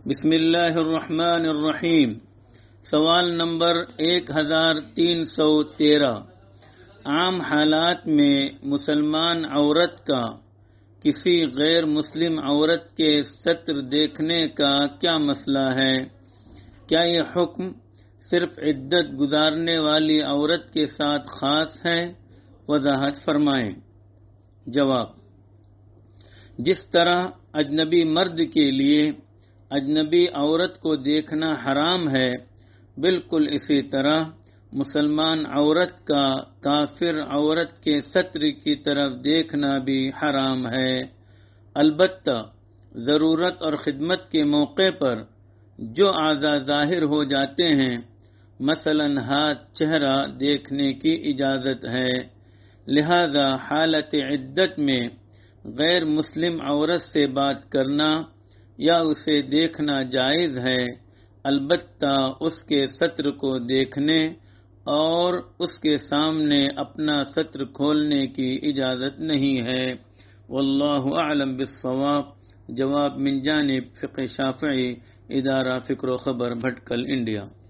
بسم اللہ الرحمن الرحیم۔ سوال نمبر 1313۔ عام حالات میں مسلمان عورت کا کسی غیر مسلم عورت کے ستر دیکھنے کا کیا مسئلہ ہے؟ کیا یہ حکم صرف عدت گزارنے والی عورت کے ساتھ خاص ہے؟ وضاحت فرمائیں۔ جواب: جس طرح اجنبی مرد کے لیے اجنبی عورت کو دیکھنا حرام ہے، بالکل اسی طرح مسلمان عورت کا کافر عورت کے ستر کی طرف دیکھنا بھی حرام ہے۔ البتہ ضرورت اور خدمت کے موقع پر جو اعضاء ظاہر ہو جاتے ہیں، مثلا ہاتھ، چہرہ دیکھنے کی اجازت ہے، لہذا حالت عدت میں غیر مسلم عورت سے بات کرنا یا اسے دیکھنا جائز ہے، البتہ اس کے ستر کو دیکھنے اور اس کے سامنے اپنا ستر کھولنے کی اجازت نہیں ہے۔ واللہ اعلم بالصواب۔ جواب من جانب فقہ شافعی، ادارہ فکر و خبر، بھٹکل، انڈیا۔